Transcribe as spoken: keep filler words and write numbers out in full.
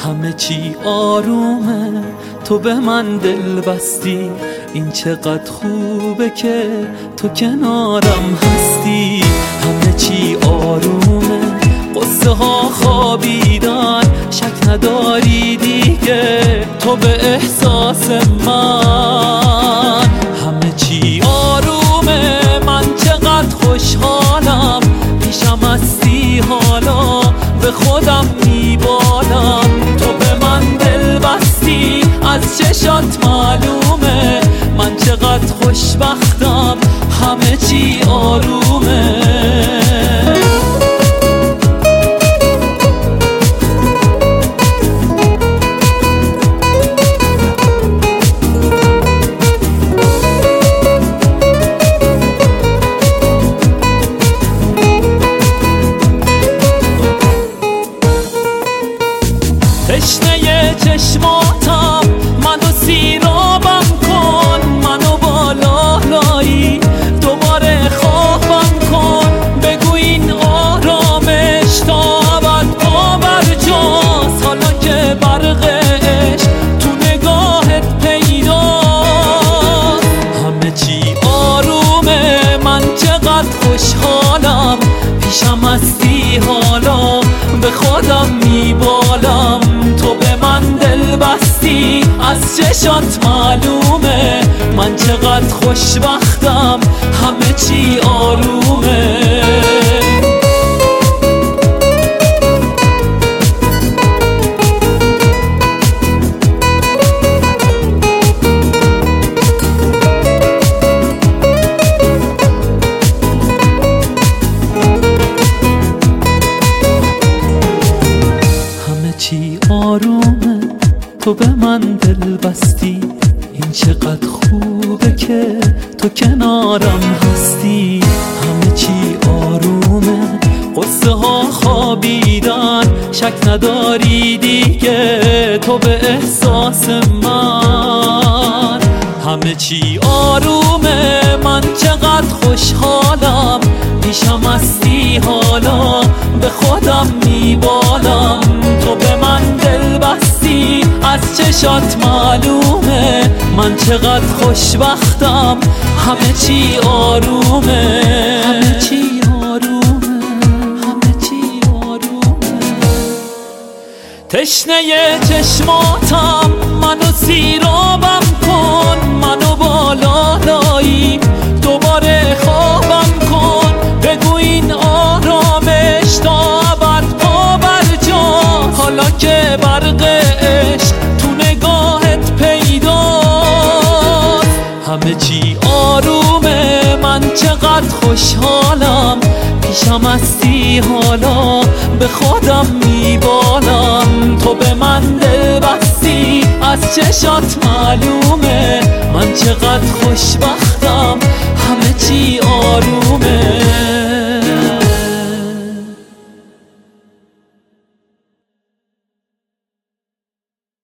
همه چی آرومه، تو به من دل بستی. این چقدر خوبه که تو کنارم هستی. همه چی آرومه، قصه ها خوابیدن، شک نداری دیگه تو به احساس من. همه چی آرومه، من چقدر خوشحالم، پیشم هستی حالا به خودم میبالم. تو به من دل بستی، از چشات معلومه من چقدر خوشبختم، همه چی آرومه. تشنه چشماتم، منو سیرابم کن، منو بالا لایی دوباره خوابم کن. بگو این آرامش تا ابد پا جاست، حالا که برقش تو نگاهت پیداست. همه چی آرومه، من چقدر خوشحالم، پیشم هستی حالا به خودم میبالم. تو به من دل بستی، از چشات معلومه من چقدر خوشبختم، همه چی آرومه. چی آرومه، تو به من دل بستی. این چقدر خوبه که تو کنارم هستی. همه چی آرومه، قصه ها خوابیدن، شک نداری دیگه تو به احساس من. همه چی آرومه، من چقدر خوشحالم، پیشم هستی حالا به خودم میبالم. تو به من دل بستی، از چشات معلومه من چقدر خوشبختم، همه چی آرومه. همه چی آرومه، همه چی آرومه. تشنه چشماتم، منو سیرابم کن، منو بالا لایی دوباره خوابم کن. بگو این آرامش تا ابد پا بر جا، حالا که برقش تو نگاهت پیداست. همه چی آرومه، من چقدر خوشحالم، پیشم هستی حالا به خودم میبالم. تو به من دل بستی، از چشات معلومه من چقدر خوشبختم،